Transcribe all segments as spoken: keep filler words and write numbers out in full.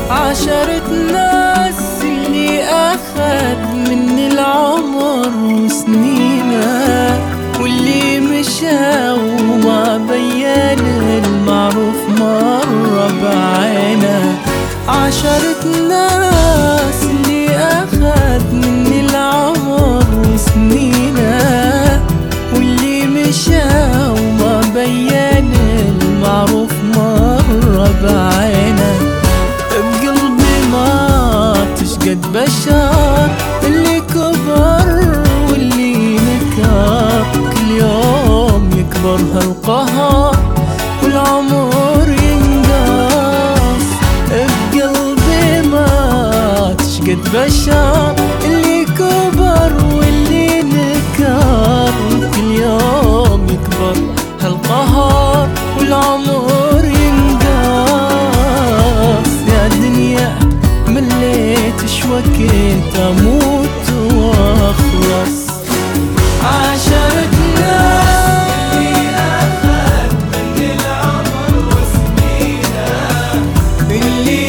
عشرة ناس اللي أخد مني العمر وسنينه، واللي مشى وما بين المعروف مرة بعينه. عشرة ناس اللي أخد مني العمر وسنينه، واللي مشى وما بين المعروف مرة بعينه. بقلبي ما تشقد بشر، اللي كبر واللي نكر، كل يوم يكبر هالقهر والعمر ينقص. بقلبي ما تشقد بشر، اللي كبر واللي نكر، كل يوم يكبر هالقهر والعمر ينقص. يا دنيا مليت شوكيت اموت واخلص. عشرة ناس اللي اخذ مني العمر وسنينه، اللي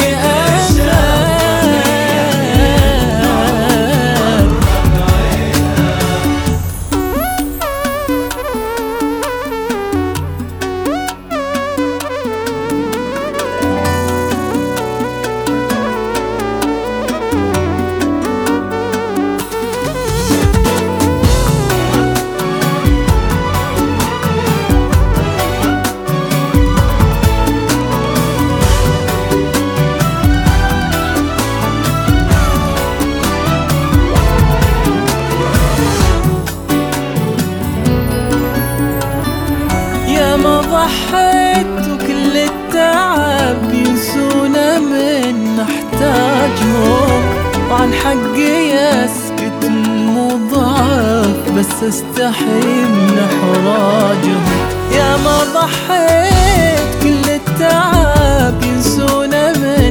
ما ضحيت وكل التعب ينسونا من نحتاجهم، وعن حقي اسكت المضاعف بس استحي من احراجهم. يا ما ضحيت كل التعب ينسونا من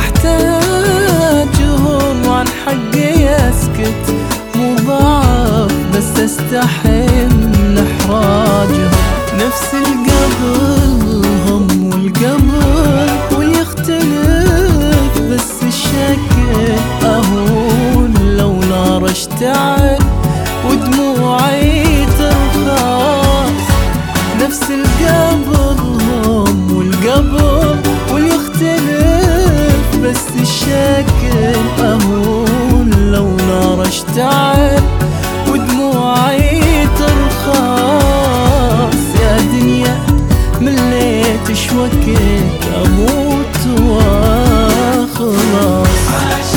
احتاجهم، وعن حقي اسكت مضاعف بس استحي من احراجهم. نفس القبل هم والقبل ويختلف بس الشكل، اهون لو نار اشتعل ودموعي ترخص. نفس القبل هم والقبل ويختلف بس الشكل، اهون لو نار اشتعل ودموعي ترخص. يا دنيا مليت شوكيت اموت واخلص.